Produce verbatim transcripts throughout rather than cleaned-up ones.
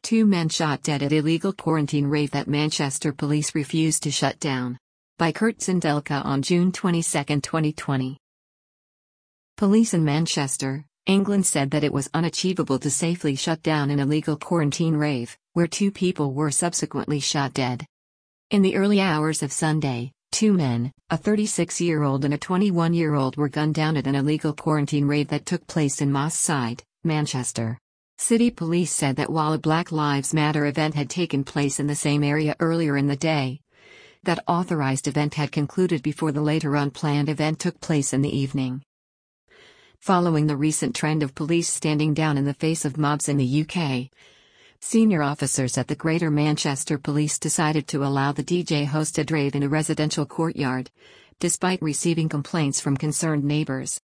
Two men shot dead at illegal quarantine rave that Manchester police refused to shut down. By Kurt Sindelka on June twenty-second, twenty twenty. Police in Manchester, England said that it was unachievable to safely shut down an illegal quarantine rave, where two people were subsequently shot dead. In the early hours of Sunday, two men, a thirty-six-year-old and a twenty-one-year-old, were gunned down at an illegal quarantine rave that took place in Moss Side, Manchester. City police said that while a Black Lives Matter event had taken place in the same area earlier in the day, that authorized event had concluded before the later unplanned event took place in the evening. Following the recent trend of police standing down in the face of mobs in the U K, senior officers at the Greater Manchester Police decided to allow the D J-hosted rave in a residential courtyard, despite receiving complaints from concerned neighbors.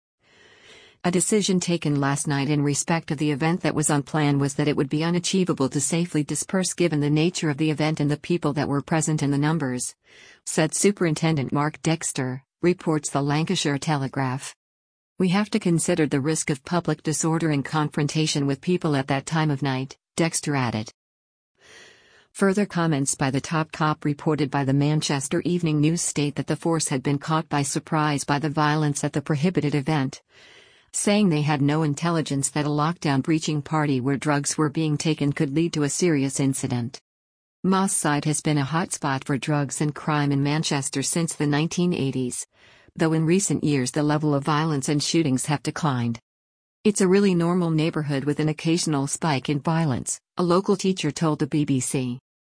A decision taken last night in respect of the event that was unplanned was that it would be unachievable to safely disperse given the nature of the event and the people that were present in the numbers, said Superintendent Mark Dexter, reports the Lancashire Telegraph. We have to consider the risk of public disorder and confrontation with people at that time of night, Dexter added. Further comments by the top cop reported by the Manchester Evening News state that the force had been caught by surprise by the violence at the prohibited event, saying they had no intelligence that a lockdown-breaching party where drugs were being taken could lead to a serious incident. Moss Side has been a hotspot for drugs and crime in Manchester since the nineteen eighties, though in recent years the level of violence and shootings have declined. It's a really normal neighborhood with an occasional spike in violence, a local teacher told the B B C.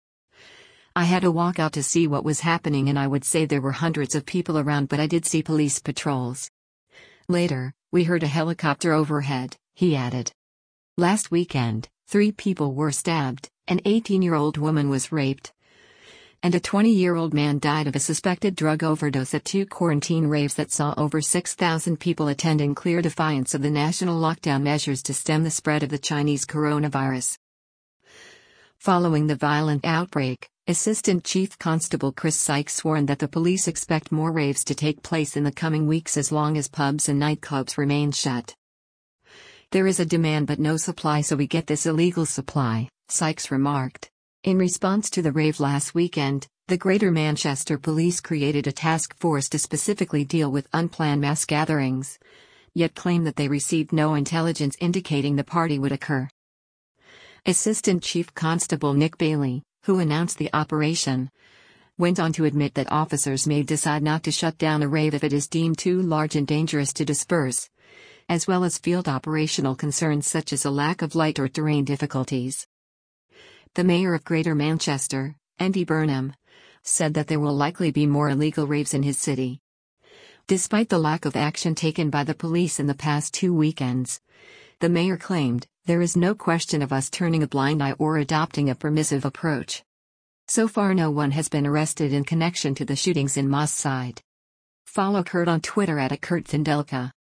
I had to walk out to see what was happening and I would say there were hundreds of people around, but I did see police patrols. Later, we heard a helicopter overhead, he added. Last weekend, three people were stabbed, an eighteen-year-old woman was raped, and a twenty-year-old man died of a suspected drug overdose at two quarantine raves that saw over six thousand people attend in clear defiance of the national lockdown measures to stem the spread of the Chinese coronavirus. Following the violent outbreak, Assistant Chief Constable Chris Sykes warned that the police expect more raves to take place in the coming weeks as long as pubs and nightclubs remain shut. There is a demand but no supply, so we get this illegal supply, Sykes remarked. In response to the rave last weekend, the Greater Manchester Police created a task force to specifically deal with unplanned mass gatherings, yet claimed that they received no intelligence indicating the party would occur. Assistant Chief Constable Nick Bailey, who announced the operation, went on to admit that officers may decide not to shut down a rave if it is deemed too large and dangerous to disperse, as well as field operational concerns such as a lack of light or terrain difficulties. The mayor of Greater Manchester, Andy Burnham, said that there will likely be more illegal raves in his city. Despite the lack of action taken by the police in the past two weekends, the mayor claimed, there is no question of us turning a blind eye or adopting a permissive approach. So far no one has been arrested in connection to the shootings in Moss Side. Follow Kurt on Twitter at Kurt Sindelka.